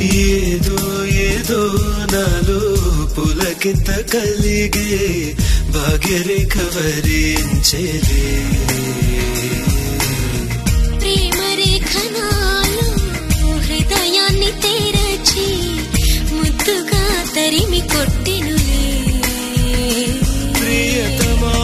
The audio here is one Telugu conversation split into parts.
ఏదో ఏదో నాలో పులకింత కలిగే భాగ్యరేఖ వరించేలే ప్రేమ రేఖ నాలో హృదయాన్ని తెరచి ముద్దుగా తరిమి కొట్టెనులే ప్రియతమా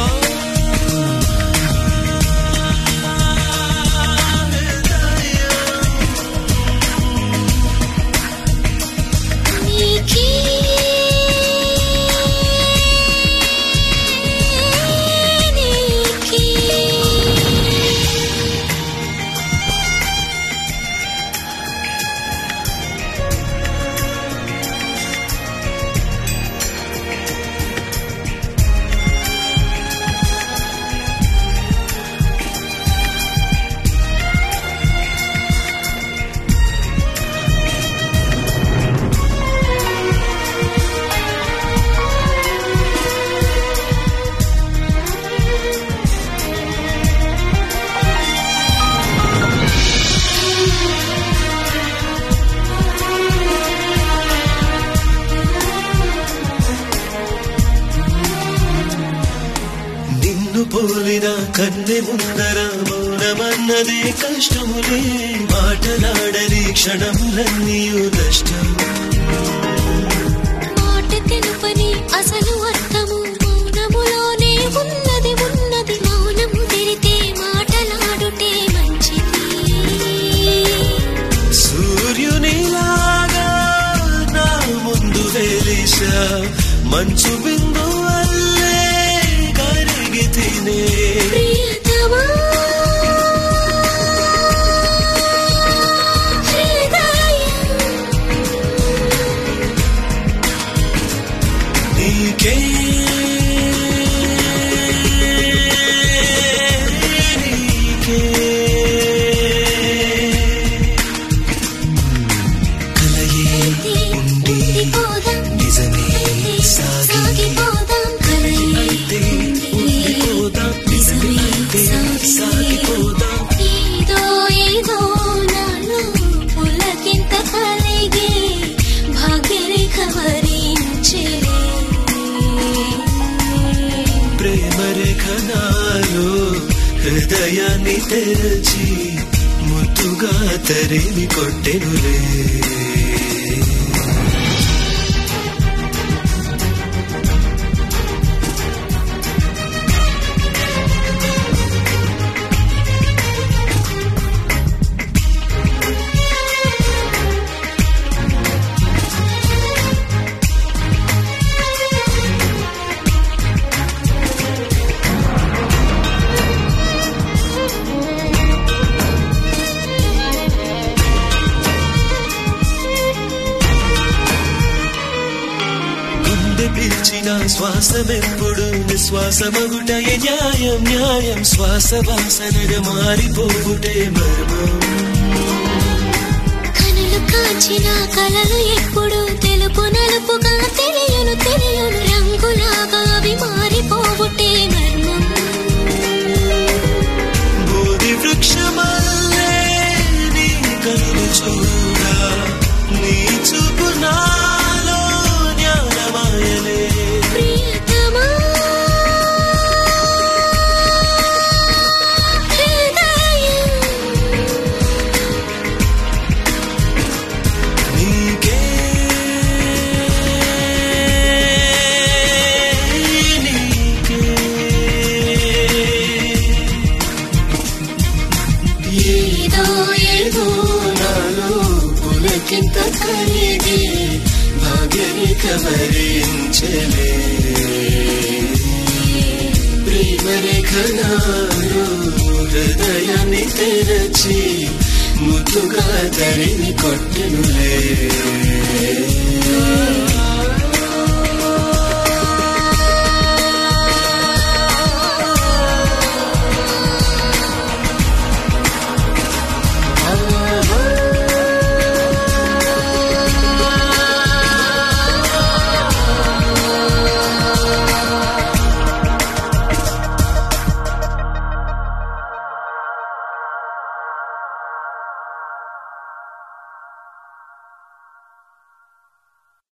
పోలిన కన్నె ముందర మౌనమన్నదే కష్టములే మాటలాడని క్షణములన్నీయు నష్టం మాట తెలుపని అసలు అర్థము మౌనములోనే ఉన్నది ఉన్నది మౌనము తెరితే మాటలాడుటే మంచిది సూర్యునిలాగా నా ముందు వెలిసా మంచు బిందు ప్రియతమా నీకే కలయే ఉండి నిజమే సాగిపోదాం కలయే ఏదో ఏదో నాలో పులకింత కలిగే భాగ్యరేఖ వరించెలే ప్రేమ రేఖ నాలో హృదయాన్ని తెరచి ముద్దుగా తరిమి కొట్టెనులే పిలిచిన శ్వాసమెప్పుడు నిశ్వాసమగుటయే న్యాయం న్యాయం శ్వాస వాసనగా మారిపోగుటే మర్మం కనులు కాచిన కలలు ఎప్పుడు తెలుపు నలుపుగా తెలియను తెలియను రంగులాగా అవి మారిపోగుటే మర్మం బోధి వృక్షమల్లే నీ కనులు చూడా నీ చూపు నాలో జ్ఞానమాయలే ప్రియతమా నీకే ఏదో ఏదో నాలో పులకింత కలిగే భాగ్యరేఖ వరించెలే ప్రేమ రేఖ నాలో హృదయాన్ని తెరచి ముద్దుగా తరిమి కొట్టెనులే